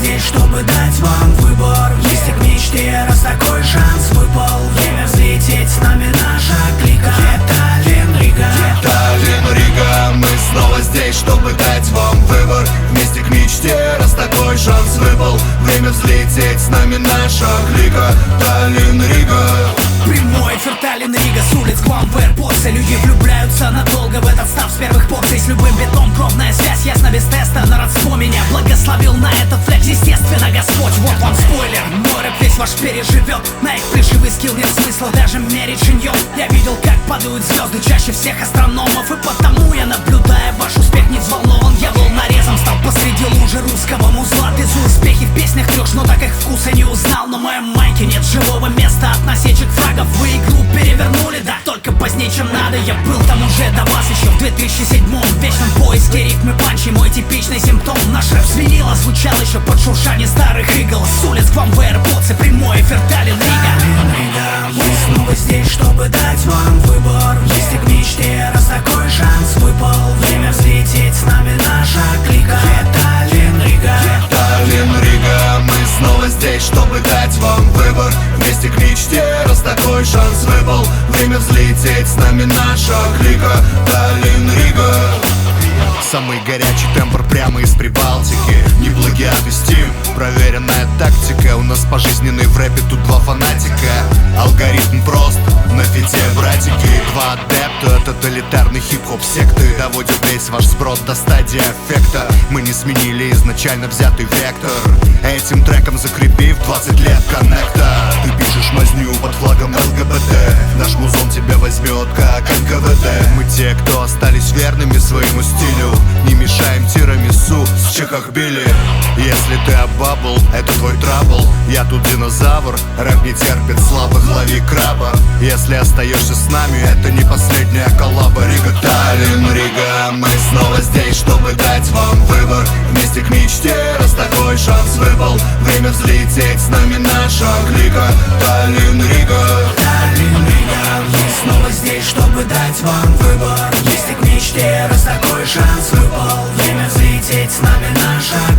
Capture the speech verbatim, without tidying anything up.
здесь, чтобы дать вам выбор. Вместе к мечте, раз такой шанс выпал. Время взлететь, с нами наша клика. Таллин, Рига. Таллин, Рига. Мы снова здесь, чтобы дать вам выбор. Вместе к мечте, раз такой шанс выпал. Время взлететь, с нами наша клика. Таллин, Рига. Прямой эфир Таллин, Рига. С улиц к вам в AirPods. Люди влюбляются надолго в этот став с первых порций. С любым битом кровная связь, ясно без теста. На родство меня благословил на этот флек, естественно, Господь. Вот вам спойлер, мой рэп весь ваш переживет. На их плешивый скилл нет смысла даже мерить шиньон. Я видел, как падают звезды чаще всех астрономов. И потому я, наблюдая ваш успех, не взволнован. Я был нарезом, стал посреди лужи русского музла. Ты за успехи в песнях трешь, но так их вкуса не узнал. На моем майке нет живого места от насечек фрагов. Вы игру перевернули, да, только позднее, чем надо. Я был там уже до вас еще в две тысячи седьмом. В вечном поиске рифмы панчи, мой типичный симптом. Наш рэп с винила звучал еще под шуршание старых игл. С улиц к вам в AirPods, прямой эфир Таллин, Рига. Мы снова здесь, чтобы дать вам выбор. Вместе к мечте, раз такой шанс выпал. Время взлететь, с нами наша клика. Таллин, Рига. Таллин, Рига. Мы снова здесь, чтобы дать вам выбор. Вместе к мечте, раз такой шанс выпал. Время взлететь, с нами наша клика. Таллин, Рига. Самый горячий тембр прямо из Прибалтики. Не плагиат и стим, проверенная тактика. У нас пожизненный в рэпе, тут два фанатика. Алгоритм прост, на фите братики. Два адепта, тоталитарный хип-хоп секты. Доводит весь ваш сброд до стадии аффекта. Мы не сменили изначально взятый вектор. Этим треком закрепив двадцать лет коннекта. Ты пишешь мазню под флагом ЛГБТ. Наш музон тебя возьмет как эн ка вэ дэ. Мы те, кто остались верными своему стилю. Не мешаем тирамису с чехахбили. Если ты обабл, это твой трабл. Я тут динозавр, рэп не терпит слабых, лови краба. Если остаешься с нами, это не последняя коллаба. Рига, Таллин, Рига. Мы снова здесь, чтобы дать вам выбор. Вместе к мечте, раз такой шанс выпал. Время взлететь, с нами наша клика. Таллин, Рига. Таллин, Рига. Мы снова здесь, чтобы дать вам выбор. Вместе к мечте, раз такой шанс выпал. Время взлететь, с нами наша